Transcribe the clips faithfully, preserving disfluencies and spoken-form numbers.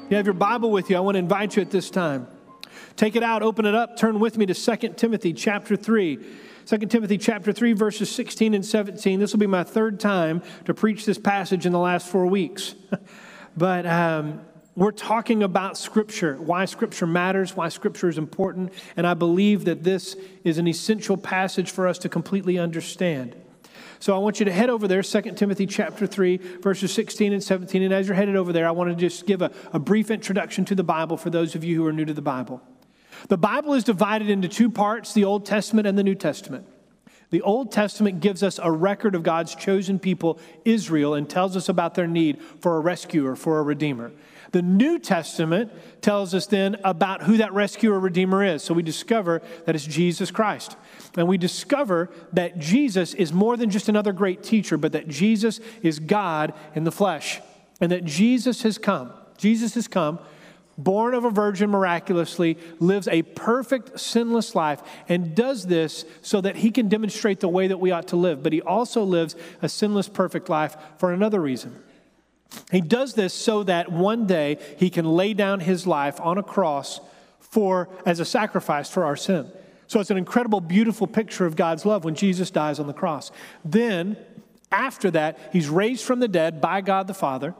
you have your Bible with you, I want to invite you at this time. Take it out, open it up, turn with me to Second Timothy chapter three. Second Timothy chapter three, verses sixteen and seventeen. This will be my third time to preach this passage in the last four weeks. But um, we're talking about Scripture, why Scripture matters, why Scripture is important, and I believe that this is an essential passage for us to completely understand. So I want you to head over there, Second Timothy chapter three, verses sixteen and seventeen. And as you're headed over there, I want to just give a, a brief introduction to the Bible for those of you who are new to the Bible. The Bible is divided into two parts, the Old Testament and the New Testament. The Old Testament gives us a record of God's chosen people, Israel, and tells us about their need for a rescuer, for a redeemer. The New Testament tells us then about who that rescuer, redeemer is. So we discover that it's Jesus Christ. And we discover that Jesus is more than just another great teacher, but that Jesus is God in the flesh. And that Jesus has come. Jesus has come, born of a virgin miraculously, lives a perfect, sinless life, and does this so that he can demonstrate the way that we ought to live. But he also lives a sinless, perfect life for another reason. He does this so that one day he can lay down his life on a cross for as a sacrifice for our sin. So it's an incredible, beautiful picture of God's love when Jesus dies on the cross. Then, after that, he's raised from the dead by God the Father.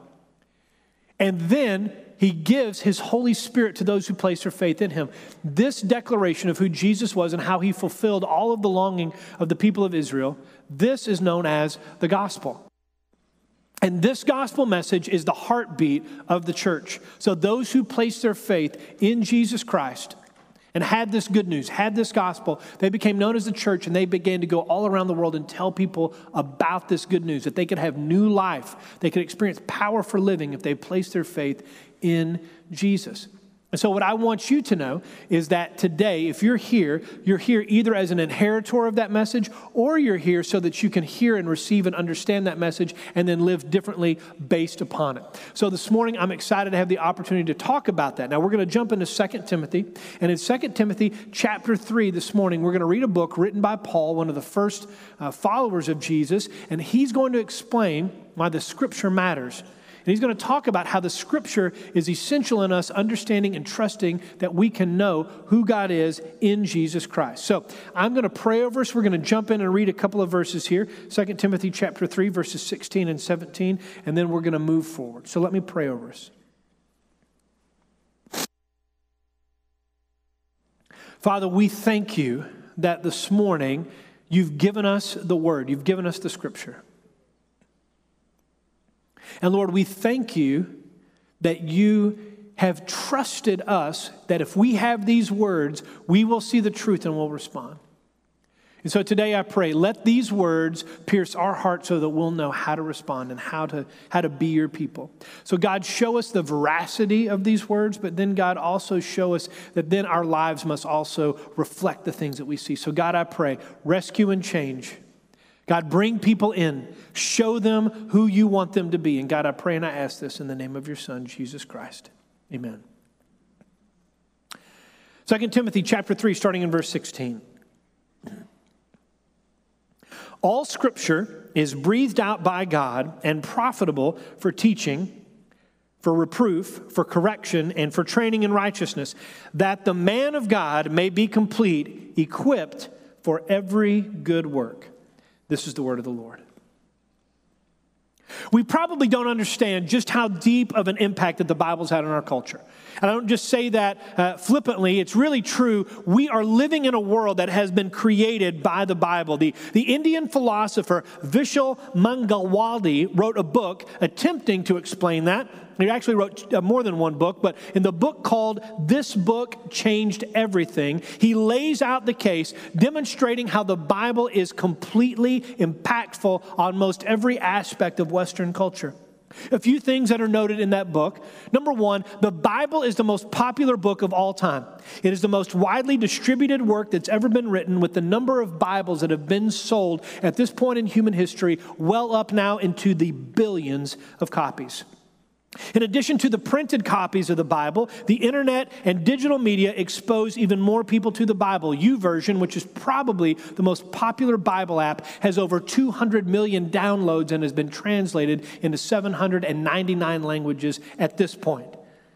And then he gives his Holy Spirit to those who place their faith in him. This declaration of who Jesus was and how he fulfilled all of the longing of the people of Israel, this is known as the gospel. And this gospel message is the heartbeat of the church. So those who place their faith in Jesus Christ and had this good news, had this gospel, they became known as the church, and they began to go all around the world and tell people about this good news, that they could have new life. They could experience power for living if they placed their faith in Jesus. And so what I want you to know is that today, if you're here, you're here either as an inheritor of that message, or you're here so that you can hear and receive and understand that message and then live differently based upon it. So this morning, I'm excited to have the opportunity to talk about that. Now, we're going to jump into Second Timothy. And in Second Timothy chapter three this morning, we're going to read a book written by Paul, one of the first uh, followers of Jesus. And he's going to explain why the Scripture matters. And he's going to talk about how the Scripture is essential in us understanding and trusting that we can know who God is in Jesus Christ. So I'm going to pray over us. We're going to jump in and read a couple of verses here. Second Timothy chapter three, verses sixteen and seventeen, and then we're going to move forward. So let me pray over us. Father, we thank you that this morning you've given us the Word. You've given us the Scripture. And Lord, we thank you that you have trusted us, that if we have these words, we will see the truth and we'll respond. And so today I pray, let these words pierce our hearts so that we'll know how to respond and how to, how to be your people. So God, show us the veracity of these words, but then God also show us that then our lives must also reflect the things that we see. So God, I pray, rescue and change. God, bring people in. Show them who you want them to be. And God, I pray and I ask this in the name of your Son, Jesus Christ. Amen. Second Timothy chapter three, starting in verse sixteen. All Scripture is breathed out by God and profitable for teaching, for reproof, for correction, and for training in righteousness, that the man of God may be complete, equipped for every good work. This is the word of the Lord. We probably don't understand just how deep of an impact that the Bible's had on our culture. And I don't just say that uh, flippantly. It's really true. We are living in a world that has been created by the Bible. The, the Indian philosopher Vishal Mangalwadi wrote a book attempting to explain that. He actually wrote uh, more than one book, but in the book called This Book Changed Everything, he lays out the case demonstrating how the Bible is completely impactful on most every aspect of Western culture. A few things that are noted in that book. Number one, the Bible is the most popular book of all time. It is the most widely distributed work that's ever been written, with the number of Bibles that have been sold at this point in human history well up now into the billions of copies. In addition to the printed copies of the Bible, the internet and digital media expose even more people to the Bible. YouVersion, which is probably the most popular Bible app, has over two hundred million downloads and has been translated into seven hundred ninety-nine languages at this point.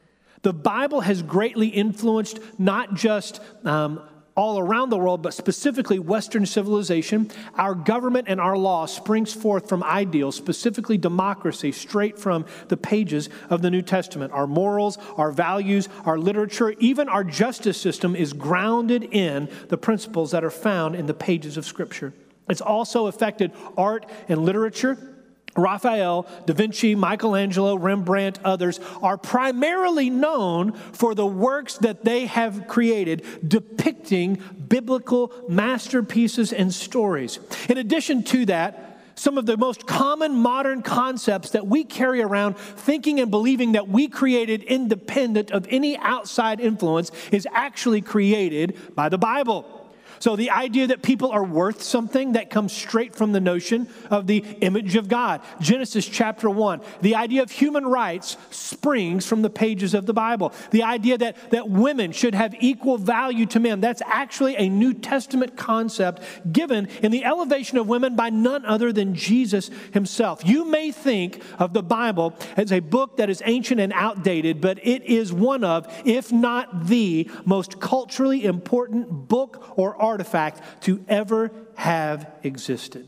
The Bible has greatly influenced not just um, all around the world, but specifically Western civilization. Our government and our law springs forth from ideals, specifically democracy, straight from the pages of the New Testament. Our morals, our values, our literature, even our justice system is grounded in the principles that are found in the pages of Scripture. It's also affected art and literature. Raphael, Da Vinci, Michelangelo, Rembrandt, others are primarily known for the works that they have created depicting biblical masterpieces and stories. In addition to that, some of the most common modern concepts that we carry around thinking and believing that we created independent of any outside influence is actually created by the Bible. So the idea that people are worth something, that comes straight from the notion of the image of God. Genesis chapter one. The idea of human rights springs from the pages of the Bible. The idea that, that women should have equal value to men, that's actually a New Testament concept given in the elevation of women by none other than Jesus himself. You may think of the Bible as a book that is ancient and outdated, but it is one of, if not the most culturally important book or article artifact to ever have existed.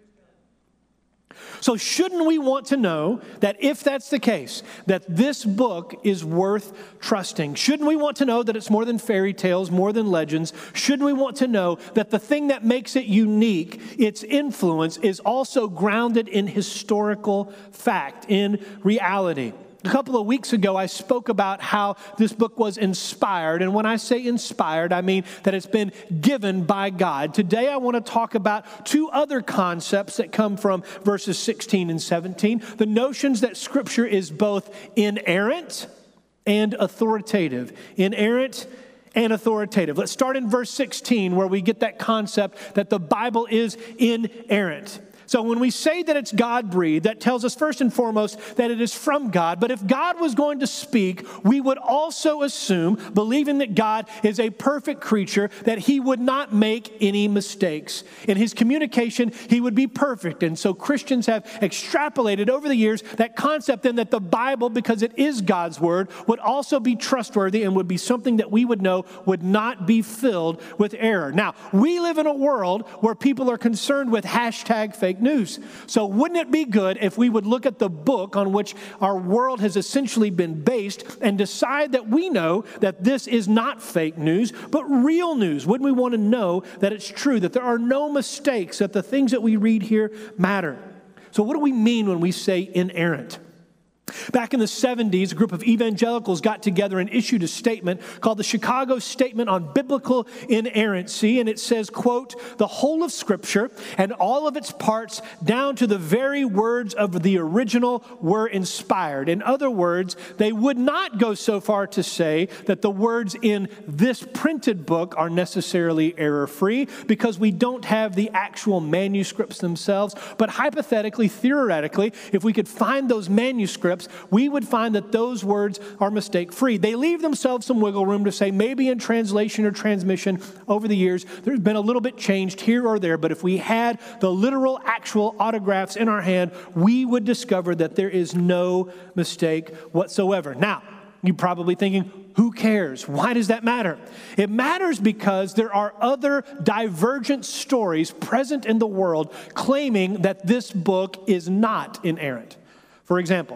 So shouldn't we want to know that if that's the case, that this book is worth trusting? Shouldn't we want to know that it's more than fairy tales, more than legends? Shouldn't we want to know that the thing that makes it unique, its influence, is also grounded in historical fact, in reality? A couple of weeks ago, I spoke about how this book was inspired. And when I say inspired, I mean that it's been given by God. Today, I want to talk about two other concepts that come from verses sixteen and seventeen. The notions that Scripture is both inerrant and authoritative. Inerrant and authoritative. Let's start in verse sixteen, where we get that concept that the Bible is inerrant. So when we say that it's God-breathed, that tells us first and foremost that it is from God. But if God was going to speak, we would also assume, believing that God is a perfect creature, that he would not make any mistakes. In his communication, he would be perfect. And so Christians have extrapolated over the years that concept then that the Bible, because it is God's word, would also be trustworthy and would be something that we would know would not be filled with error. Now, we live in a world where people are concerned with hashtag fake news. So wouldn't it be good if we would look at the book on which our world has essentially been based and decide that we know that this is not fake news, but real news? Wouldn't we want to know that it's true, that there are no mistakes, that the things that we read here matter? So what do we mean when we say inerrant? Back in the seventies, a group of evangelicals got together and issued a statement called the Chicago Statement on Biblical Inerrancy. And it says, quote, "The whole of Scripture and all of its parts down to the very words of the original were inspired." In other words, they would not go so far to say that the words in this printed book are necessarily error-free because we don't have the actual manuscripts themselves. But hypothetically, theoretically, if we could find those manuscripts, we would find that those words are mistake-free. They leave themselves some wiggle room to say maybe in translation or transmission over the years, there's been a little bit changed here or there, but if we had the literal, actual autographs in our hand, we would discover that there is no mistake whatsoever. Now, you're probably thinking, who cares? Why does that matter? It matters because there are other divergent stories present in the world claiming that this book is not inerrant. For example,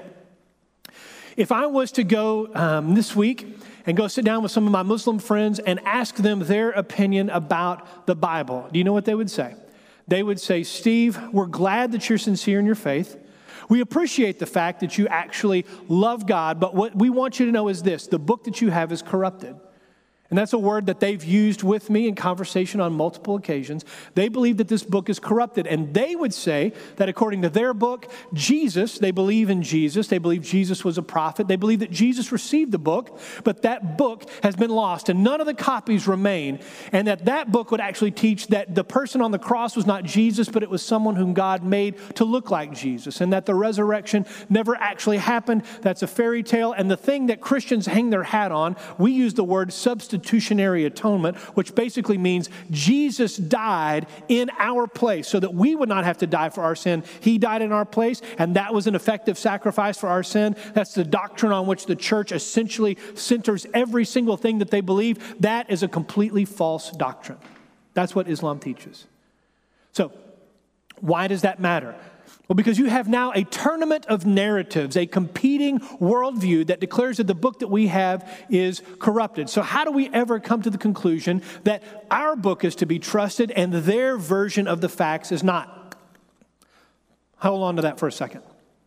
if I was to go um, this week and go sit down with some of my Muslim friends and ask them their opinion about the Bible, do you know what they would say? They would say, "Steve, we're glad that you're sincere in your faith. We appreciate the fact that you actually love God, but what we want you to know is this: the book that you have is corrupted." And that's a word that they've used with me in conversation on multiple occasions. They believe that this book is corrupted. And they would say that according to their book, Jesus, they believe in Jesus. They believe Jesus was a prophet. They believe that Jesus received the book, but that book has been lost and none of the copies remain. And that that book would actually teach that the person on the cross was not Jesus, but it was someone whom God made to look like Jesus. And that the resurrection never actually happened. That's a fairy tale. And the thing that Christians hang their hat on, we use the word substitution. substitutionary atonement, which basically means Jesus died in our place so that we would not have to die for our sin. He died in our place, and that was an effective sacrifice for our sin. That's the doctrine on which the church essentially centers every single thing that they believe. That is a completely false doctrine. That's what Islam teaches. So, why does that matter? Well, because you have now a tournament of narratives, a competing worldview that declares that the book that we have is corrupted. So how do we ever come to the conclusion that our book is to be trusted and their version of the facts is not? Hold on to that for a second.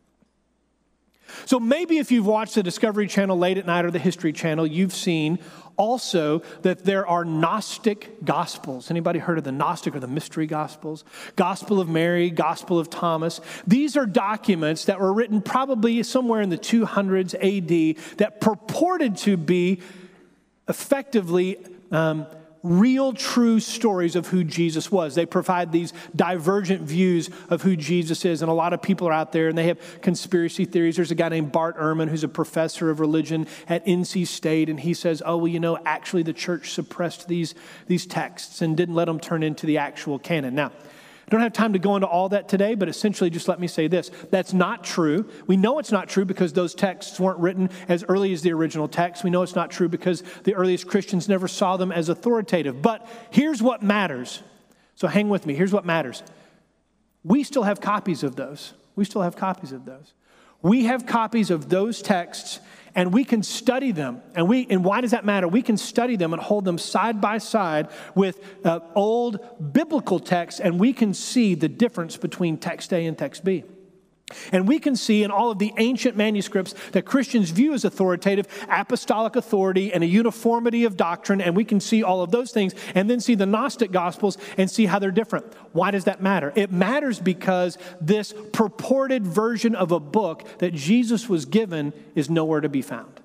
So maybe if you've watched the Discovery Channel late at night or the History Channel, you've seen also that there are Gnostic Gospels. Anybody heard of the Gnostic or the Mystery Gospels? Gospel of Mary, Gospel of Thomas. These are documents that were written probably somewhere in the two hundreds A D that purported to be effectively um, real, true stories of who Jesus was. They provide these divergent views of who Jesus is, and a lot of people are out there, and they have conspiracy theories. There's a guy named Bart Ehrman who's a professor of religion at N C State, and he says, oh, well, you know, actually the church suppressed these, these texts and didn't let them turn into the actual canon. Now, I don't have time to go into all that today, but essentially just let me say this. That's not true. We know it's not true because those texts weren't written as early as the original text. We know it's not true because the earliest Christians never saw them as authoritative. But here's what matters. So hang with me. Here's what matters. We still have copies of those. We still have copies of those. We have copies of those texts, and we can study them. And we and why does that matter? We can study them and hold them side by side with uh, old biblical texts, and we can see the difference between text A and text B. And we can see in all of the ancient manuscripts that Christians view as authoritative, apostolic authority and a uniformity of doctrine, and we can see all of those things, and then see the Gnostic Gospels and see how they're different. Why does that matter? It matters because this purported version of a book that Jesus was given is nowhere to be found.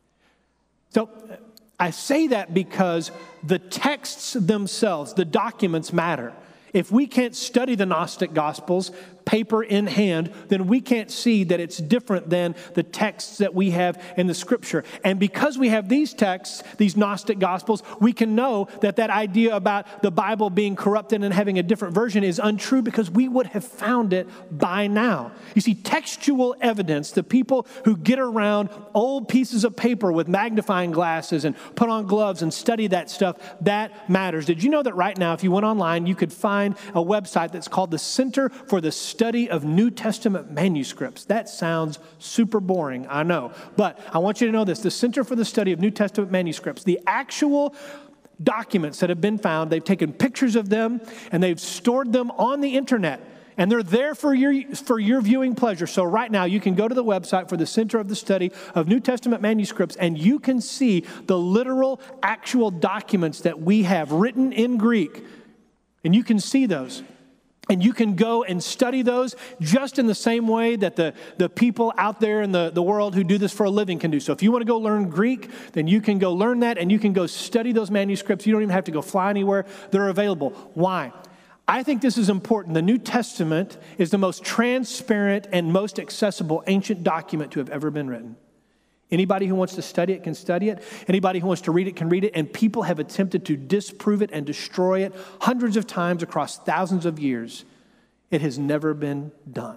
So I say that because the texts themselves, the documents matter. If we can't study the Gnostic Gospels, paper in hand, then we can't see that it's different than the texts that we have in the Scripture. And because we have these texts, these Gnostic Gospels, we can know that that idea about the Bible being corrupted and having a different version is untrue because we would have found it by now. You see, textual evidence, the people who get around old pieces of paper with magnifying glasses and put on gloves and study that stuff, that matters. Did you know that right now, if you went online, you could find a website that's called the Center for the Study of New Testament Manuscripts? That sounds super boring, I know. But I want you to know this. The Center for the Study of New Testament Manuscripts, the actual documents that have been found, they've taken pictures of them and they've stored them on the internet. And they're there for your, for your viewing pleasure. So right now you can go to the website for the Center of the Study of New Testament Manuscripts and you can see the literal, actual documents that we have written in Greek. And you can see those. And you can go and study those just in the same way that the, the people out there in the, the world who do this for a living can do. So if you want to go learn Greek, then you can go learn that and you can go study those manuscripts. You don't even have to go fly anywhere. They're available. Why? I think this is important. The New Testament is the most transparent and most accessible ancient document to have ever been written. Anybody who wants to study it can study it. Anybody who wants to read it can read it. And people have attempted to disprove it and destroy it hundreds of times across thousands of years. It has never been done.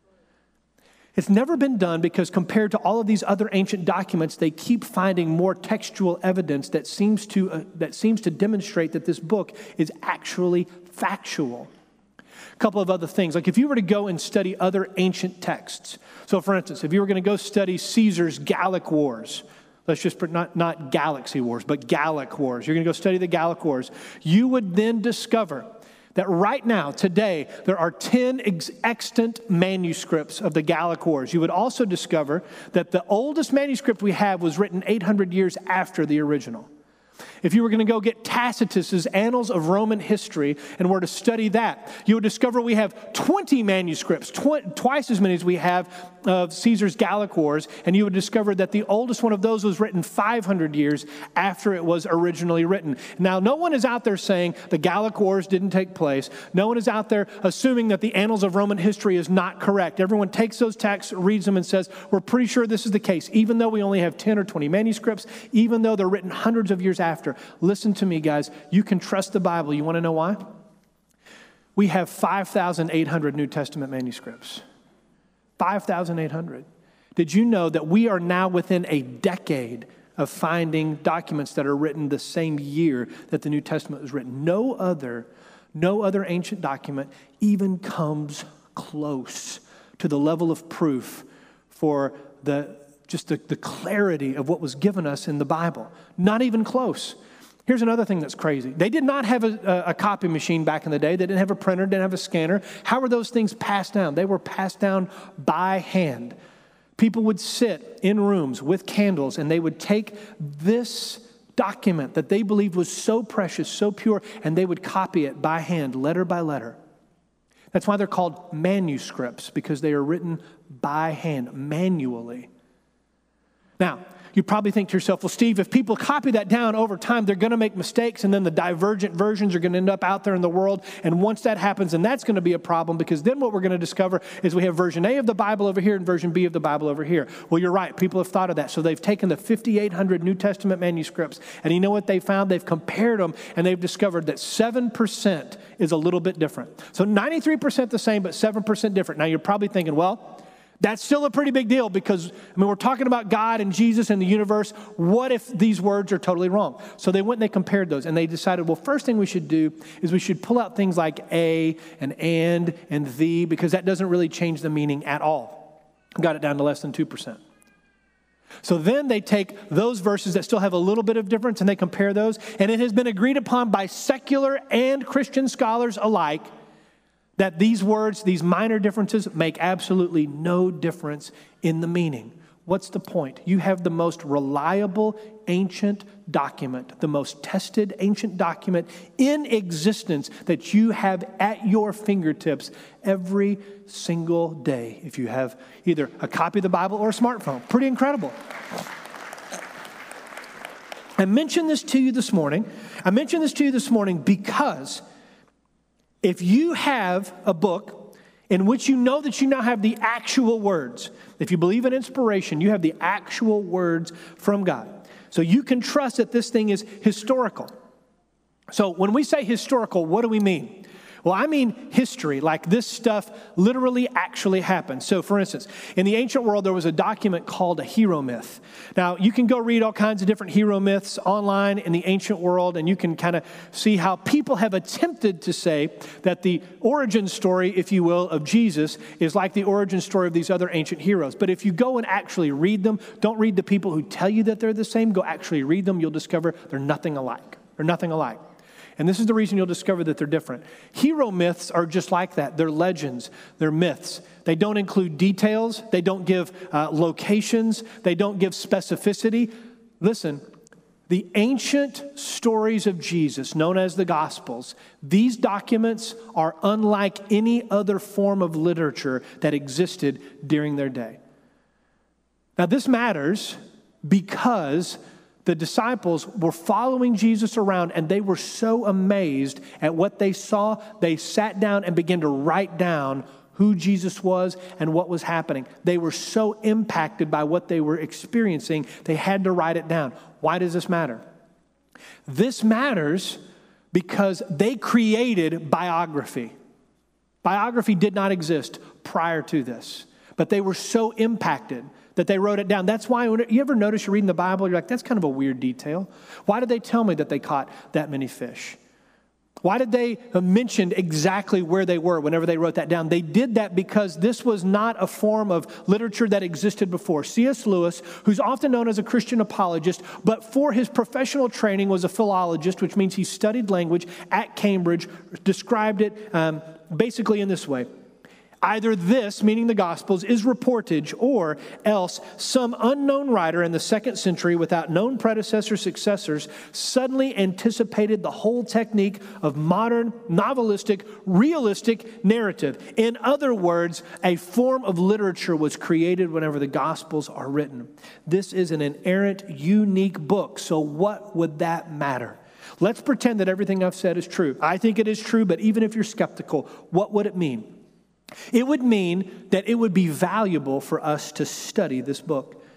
It's never been done because compared to all of these other ancient documents, they keep finding more textual evidence that seems to, uh, that seems to demonstrate that this book is actually factual. A couple of other things, like if you were to go and study other ancient texts. So for instance, if you were going to go study Caesar's Gallic Wars, let's just, not, not Galaxy Wars, but Gallic Wars. You're going to go study the Gallic Wars. You would then discover that right now, today, there are ten ex- extant manuscripts of the Gallic Wars. You would also discover that the oldest manuscript we have was written eight hundred years after the original. If you were going to go get Tacitus's Annals of Roman History and were to study that, you would discover we have twenty manuscripts, tw- twice as many as we have of Caesar's Gallic Wars, and you would discover that the oldest one of those was written five hundred years after it was originally written. Now, no one is out there saying the Gallic Wars didn't take place. No one is out there assuming that the Annals of Roman History is not correct. Everyone takes those texts, reads them, and says, we're pretty sure this is the case, even though we only have ten or twenty manuscripts, even though they're written hundreds of years after. chapter. Listen to me, guys. You can trust the Bible. You want to know why? We have five thousand eight hundred New Testament manuscripts. five thousand eight hundred. Did you know that we are now within a decade of finding documents that are written the same year that the New Testament was written? No other, no other ancient document even comes close to the level of proof for the just the, the clarity of what was given us in the Bible. Not even close. Here's another thing that's crazy. They did not have a, a, a copy machine back in the day. They didn't have a printer, didn't have a scanner. How were those things passed down? They were passed down by hand. People would sit in rooms with candles, and they would take this document that they believed was so precious, so pure, and they would copy it by hand, letter by letter. That's why they're called manuscripts, because they are written by hand, manually. Now, you probably think to yourself, well, Steve, if people copy that down over time, they're going to make mistakes, and then the divergent versions are going to end up out there in the world. And once that happens, and that's going to be a problem, because then what we're going to discover is we have version A of the Bible over here and version B of the Bible over here. Well, you're right. People have thought of that. So they've taken the fifty-eight hundred New Testament manuscripts, and you know what they found? They've compared them, and they've discovered that seven percent is a little bit different. So ninety-three percent the same, but seven percent different. Now, you're probably thinking, well, that's still a pretty big deal, because, I mean, we're talking about God and Jesus and the universe. What if these words are totally wrong? So they went and they compared those, and they decided, well, first thing we should do is we should pull out things like a and and and the, because that doesn't really change the meaning at all. Got it down to less than two percent. So then they take those verses that still have a little bit of difference, and they compare those, and it has been agreed upon by secular and Christian scholars alike that these words, these minor differences, make absolutely no difference in the meaning. What's the point? You have the most reliable ancient document, the most tested ancient document in existence that you have at your fingertips every single day if you have either a copy of the Bible or a smartphone. Pretty incredible. I mentioned this to you this morning. I mentioned this to you this morning because if you have a book in which you know that you now have the actual words, if you believe in inspiration, you have the actual words from God. So you can trust that this thing is historical. So when we say historical, what do we mean? Well, I mean history, like this stuff literally actually happened. So for instance, in the ancient world, there was a document called a hero myth. Now, you can go read all kinds of different hero myths online in the ancient world, and you can kind of see how people have attempted to say that the origin story, if you will, of Jesus is like the origin story of these other ancient heroes. But if you go and actually read them, don't read the people who tell you that they're the same, go actually read them, you'll discover they're nothing alike. They're nothing alike. And this is the reason you'll discover that they're different. Hero myths are just like that. They're legends. They're myths. They don't include details. They don't give uh, locations. They don't give specificity. Listen, the ancient stories of Jesus, known as the Gospels, these documents are unlike any other form of literature that existed during their day. Now, this matters because the disciples were following Jesus around, and they were so amazed at what they saw, they sat down and began to write down who Jesus was and what was happening. They were so impacted by what they were experiencing, they had to write it down. Why does this matter? This matters because they created biography. Biography did not exist prior to this, but they were so impacted that they wrote it down. That's why, when you ever notice you're reading the Bible, you're like, that's kind of a weird detail. Why did they tell me that they caught that many fish? Why did they mention exactly where they were whenever they wrote that down? They did that because this was not a form of literature that existed before. C S Lewis, who's often known as a Christian apologist, but for his professional training was a philologist, which means he studied language at Cambridge, described it um, basically in this way. Either this, meaning the Gospels, is reportage, or else some unknown writer in the second century without known predecessor successors suddenly anticipated the whole technique of modern, novelistic, realistic narrative. In other words, a form of literature was created whenever the Gospels are written. This is an inerrant, unique book, so what would that matter? Let's pretend that everything I've said is true. I think it is true, but even if you're skeptical, what would it mean? It would mean that it would be valuable for us to study this book.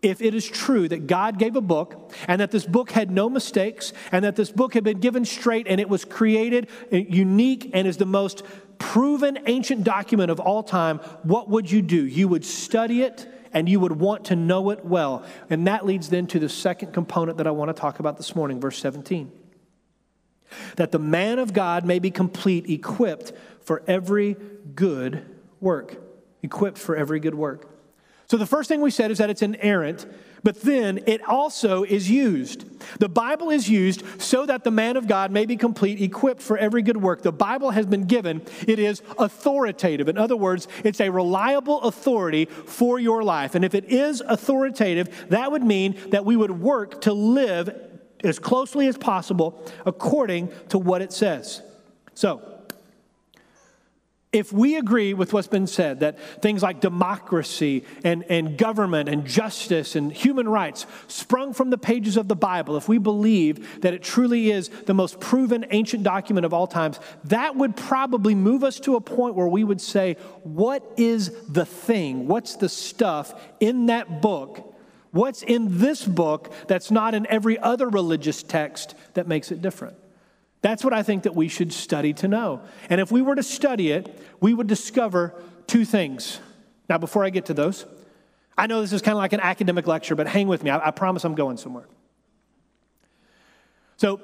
if it is true that God gave a book and that this book had no mistakes and that this book had been given straight and it was created unique and is the most proven ancient document of all time, what would you do? You would study it and you would want to know it well. And that leads then to the second component that I want to talk about this morning, verse seventeen. That the man of God may be complete, equipped for every good work. Equipped for every good work. So the first thing we said is that it's inerrant, but then it also is used. The Bible is used so that the man of God may be complete, equipped for every good work. The Bible has been given. It is authoritative. In other words, it's a reliable authority for your life. And if it is authoritative, that would mean that we would work to live as closely as possible according to what it says. So, if we agree with what's been said, that things like democracy and, and government and justice and human rights sprung from the pages of the Bible, if we believe that it truly is the most proven ancient document of all times, that would probably move us to a point where we would say, what is the thing? What's the stuff in that book? What's in this book that's not in every other religious text that makes it different? That's what I think that we should study to know. And if we were to study it, we would discover two things. Now, before I get to those, I know this is kind of like an academic lecture, but hang with me. I, I promise I'm going somewhere. So,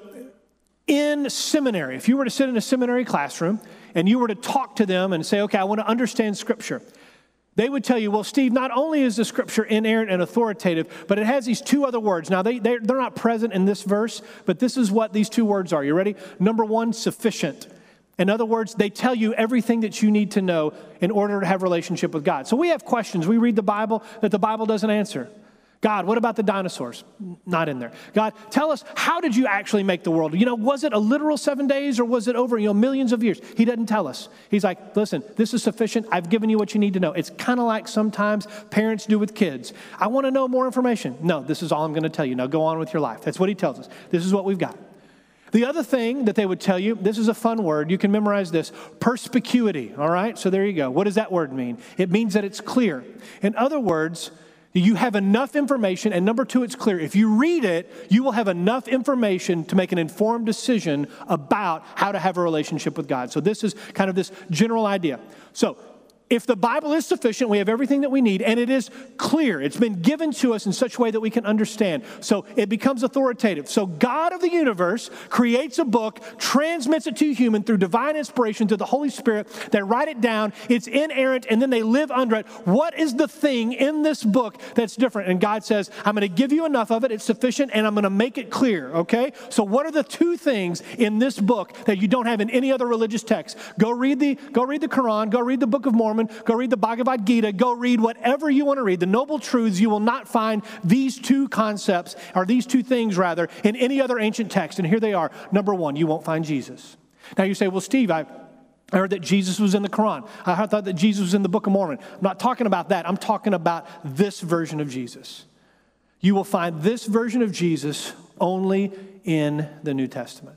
in seminary, if you were to sit in a seminary classroom and you were to talk to them and say, okay, I want to understand Scripture, they would tell you, well, Steve, not only is the Scripture inerrant and authoritative, but it has these two other words. Now, they, they're, they're not present in this verse, but this is what these two words are. You ready? Number one, sufficient. In other words, they tell you everything that you need to know in order to have a relationship with God. So we have questions. We read the Bible that the Bible doesn't answer. God, what about the dinosaurs? Not in there. God, tell us, how did you actually make the world? You know, was it a literal seven days or was it over, you know, millions of years? He doesn't tell us. He's like, listen, this is sufficient. I've given you what you need to know. It's kind of like sometimes parents do with kids. I want to know more information. No, this is all I'm going to tell you. Now go on with your life. That's what he tells us. This is what we've got. The other thing that they would tell you, this is a fun word. You can memorize this. Perspicuity, all right? So there you go. What does that word mean? It means that it's clear. In other words, you have enough information, and number two, it's clear. If you read it, you will have enough information to make an informed decision about how to have a relationship with God. So this is kind of this general idea. So if the Bible is sufficient, we have everything that we need, and it is clear. It's been given to us in such a way that we can understand. So it becomes authoritative. So God of the universe creates a book, transmits it to human through divine inspiration through the Holy Spirit. They write it down. It's inerrant, and then they live under it. What is the thing in this book that's different? And God says, I'm going to give you enough of it. It's sufficient, and I'm going to make it clear, okay? So what are the two things in this book that you don't have in any other religious text? Go read the, go read the Quran. Go read the Book of Mormon. Go read the Bhagavad Gita. Go read whatever you want to read. The Noble Truths, you will not find these two concepts, or these two things rather, in any other ancient text. And here they are. Number one, you won't find Jesus. Now you say, well, Steve, I, I heard that Jesus was in the Quran. I thought that Jesus was in the Book of Mormon. I'm not talking about that. I'm talking about this version of Jesus. You will find this version of Jesus only in the New Testament.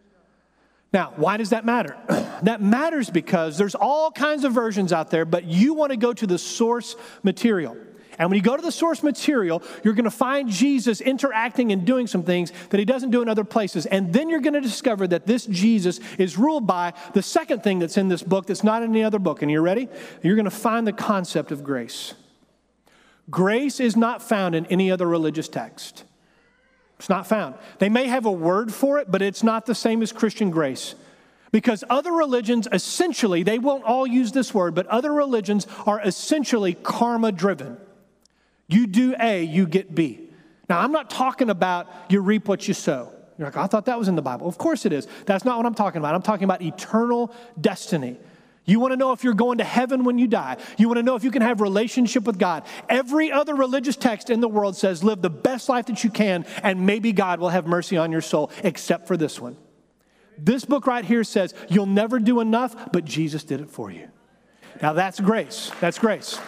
Now, why does that matter? That matters because there's all kinds of versions out there, but you want to go to the source material. And when you go to the source material, you're going to find Jesus interacting and doing some things that he doesn't do in other places. And then you're going to discover that this Jesus is ruled by the second thing that's in this book that's not in any other book. And you ready? You're going to find the concept of grace. Grace is not found in any other religious text. It's not found. They may have a word for it, but it's not the same as Christian grace. Because other religions, essentially, they won't all use this word, but other religions are essentially karma-driven. You do A, you get B. Now, I'm not talking about you reap what you sow. You're like, I thought that was in the Bible. Of course it is. That's not what I'm talking about. I'm talking about eternal destiny. You want to know if you're going to heaven when you die. You want to know if you can have a relationship with God. Every other religious text in the world says live the best life that you can, and maybe God will have mercy on your soul, except for this one. This book right here says you'll never do enough, but Jesus did it for you. Now that's grace. That's grace.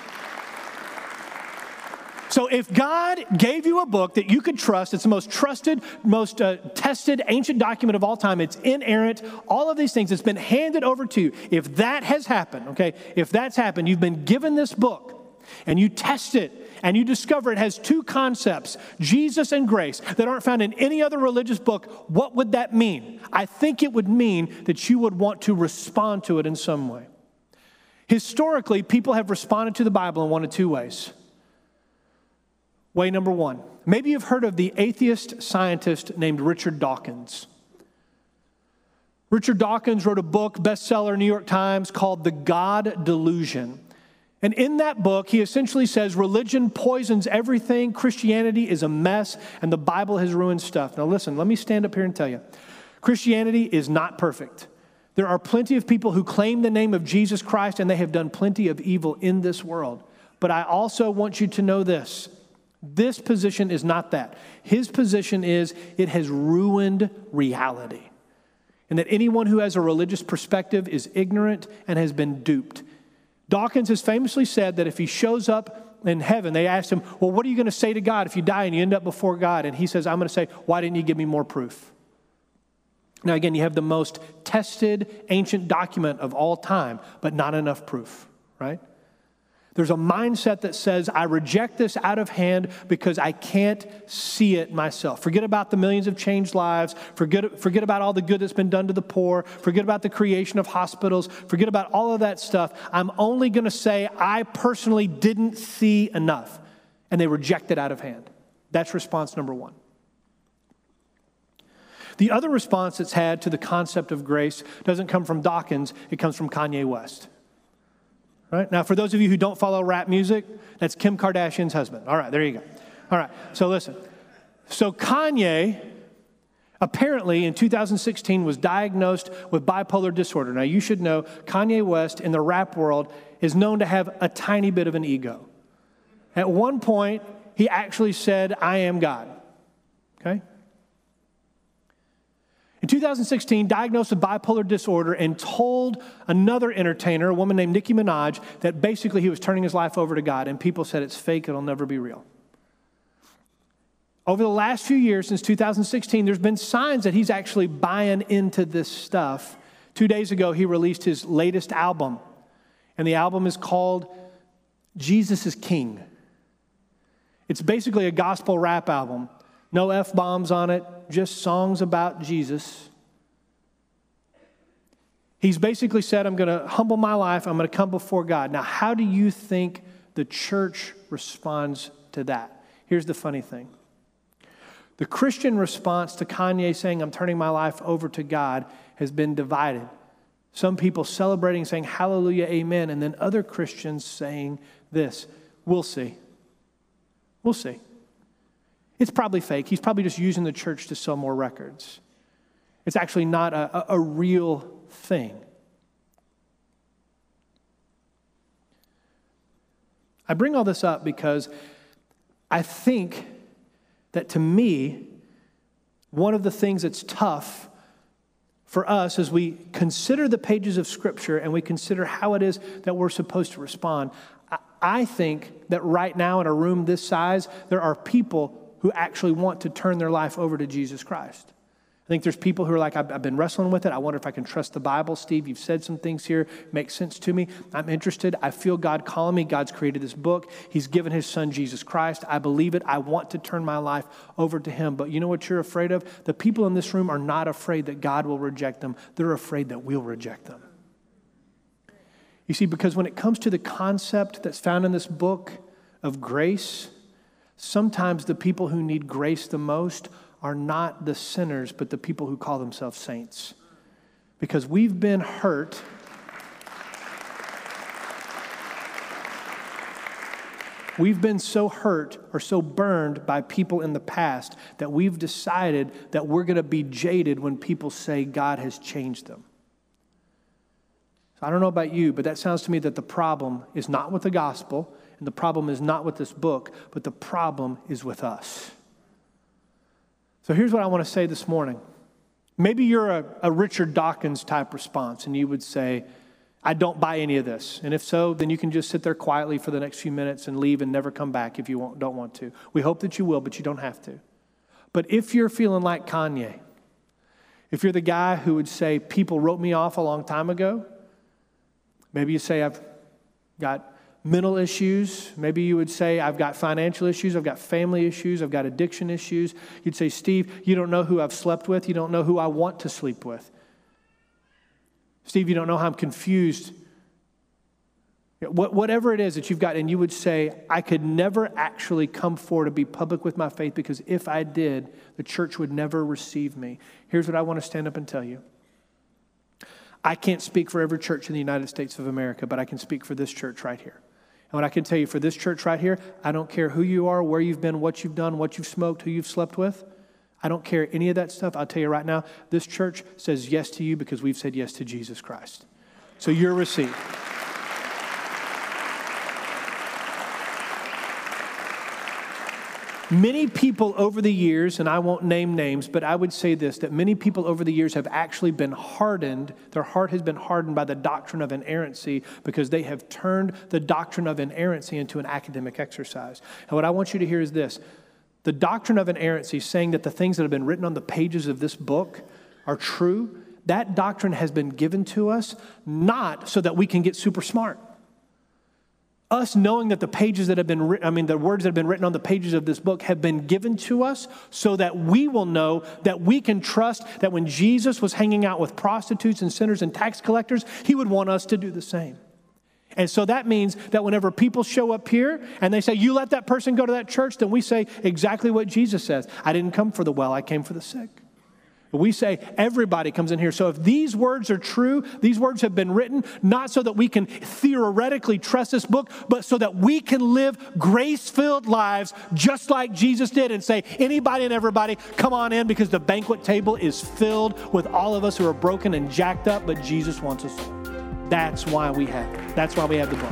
So if God gave you a book that you could trust, it's the most trusted, most uh, tested ancient document of all time, it's inerrant, all of these things, it's been handed over to you. If that has happened, okay, if that's happened, you've been given this book, and you test it, and you discover it has two concepts, Jesus and grace, that aren't found in any other religious book, what would that mean? I think it would mean that you would want to respond to it in some way. Historically, people have responded to the Bible in one of two ways. Way number one, maybe you've heard of the atheist scientist named Richard Dawkins. Richard Dawkins wrote a book, bestseller, New York Times, called The God Delusion. And in that book, he essentially says religion poisons everything, Christianity is a mess, and the Bible has ruined stuff. Now listen, let me stand up here and tell you, Christianity is not perfect. There are plenty of people who claim the name of Jesus Christ, and they have done plenty of evil in this world. But I also want you to know this. This position is not that. His position is it has ruined reality. And that anyone who has a religious perspective is ignorant and has been duped. Dawkins has famously said that if he shows up in heaven, they asked him, well, what are you going to say to God if you die and you end up before God? And he says, I'm going to say, why didn't you give me more proof? Now, again, you have the most tested ancient document of all time, but not enough proof, right? There's a mindset that says, I reject this out of hand because I can't see it myself. Forget about the millions of changed lives. Forget, forget about all the good that's been done to the poor. Forget about the creation of hospitals. Forget about all of that stuff. I'm only going to say I personally didn't see enough. And they reject it out of hand. That's response number one. The other response it's had to the concept of grace doesn't come from Dawkins. It comes from Kanye West. Right? Now, for those of you who don't follow rap music, that's Kim Kardashian's husband. All right, there you go. All right, so listen. So Kanye apparently in two thousand sixteen was diagnosed with bipolar disorder. Now, you should know Kanye West in the rap world is known to have a tiny bit of an ego. At one point, he actually said, I am God. Okay? In two thousand sixteen, diagnosed with bipolar disorder and told another entertainer, a woman named Nicki Minaj, that basically he was turning his life over to God, and people said it's fake, it'll never be real. Over the last few years, since two thousand sixteen, there's been signs that he's actually buying into this stuff. Two days ago, he released his latest album, and the album is called Jesus is King. It's basically a gospel rap album. No F-bombs on it, just songs about Jesus. He's basically said, I'm going to humble my life, I'm going to come before God. Now, how do you think the church responds to that? Here's the funny thing. The Christian response to Kanye saying, I'm turning my life over to God, has been divided. Some people celebrating, saying, hallelujah, amen, and then other Christians saying this, we'll see. We'll see. It's probably fake. He's probably just using the church to sell more records. It's actually not a, a, a real thing. I bring all this up because I think that to me, one of the things that's tough for us as we consider the pages of Scripture and we consider how it is that we're supposed to respond, I, I think that right now in a room this size, there are people who actually want to turn their life over to Jesus Christ. I think there's people who are like, I've, I've been wrestling with it. I wonder if I can trust the Bible. Steve, you've said some things here. Make sense to me. I'm interested. I feel God calling me. God's created this book. He's given his son, Jesus Christ. I believe it. I want to turn my life over to him. But you know what you're afraid of? The people in this room are not afraid that God will reject them. They're afraid that we'll reject them. You see, because when it comes to the concept that's found in this book of grace, sometimes the people who need grace the most are not the sinners, but the people who call themselves saints. Because we've been hurt. We've been so hurt or so burned by people in the past that we've decided that we're going to be jaded when people say God has changed them. So I don't know about you, but that sounds to me that the problem is not with the gospel. And the problem is not with this book, but the problem is with us. So here's what I want to say this morning. Maybe you're a, a Richard Dawkins type response, and you would say, I don't buy any of this. And if so, then you can just sit there quietly for the next few minutes and leave and never come back if you won't, don't want to. We hope that you will, but you don't have to. But if you're feeling like Kanye, if you're the guy who would say, people wrote me off a long time ago, maybe you say, I've got mental issues. Maybe you would say, I've got financial issues. I've got family issues. I've got addiction issues. You'd say, Steve, you don't know who I've slept with. You don't know who I want to sleep with. Steve, you don't know how I'm confused. Whatever it is that you've got, and you would say, I could never actually come forward to be public with my faith because if I did, the church would never receive me. Here's what I want to stand up and tell you. I can't speak for every church in the United States of America, but I can speak for this church right here. And what I can tell you for this church right here, I don't care who you are, where you've been, what you've done, what you've smoked, who you've slept with. I don't care any of that stuff. I'll tell you right now, this church says yes to you because we've said yes to Jesus Christ. So you're received. Many people over the years, and I won't name names, but I would say this, that many people over the years have actually been hardened. Their heart has been hardened by the doctrine of inerrancy because they have turned the doctrine of inerrancy into an academic exercise. And what I want you to hear is this. The doctrine of inerrancy, saying that the things that have been written on the pages of this book are true, that doctrine has been given to us not so that we can get super smart. Us knowing that the pages that have been written, I mean, the words that have been written on the pages of this book have been given to us so that we will know that we can trust that when Jesus was hanging out with prostitutes and sinners and tax collectors, he would want us to do the same. And so that means that whenever people show up here and they say, you let that person go to that church, then we say exactly what Jesus says. I didn't come for the well, I came for the sick. We say everybody comes in here. So if these words are true, these words have been written not so that we can theoretically trust this book, but so that we can live grace-filled lives just like Jesus did and say, anybody and everybody, come on in because the banquet table is filled with all of us who are broken and jacked up, but Jesus wants us all. That's why we have it. That's why we have the book.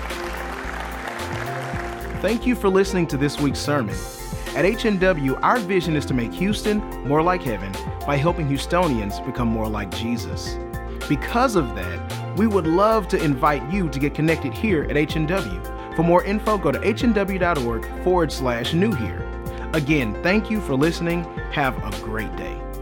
Thank you for listening to this week's sermon. At H N W, our vision is to make Houston more like heaven by helping Houstonians become more like Jesus. Because of that, we would love to invite you to get connected here at H N W. For more info, go to hnw.org forward slash new here. Again, thank you for listening. Have a great day.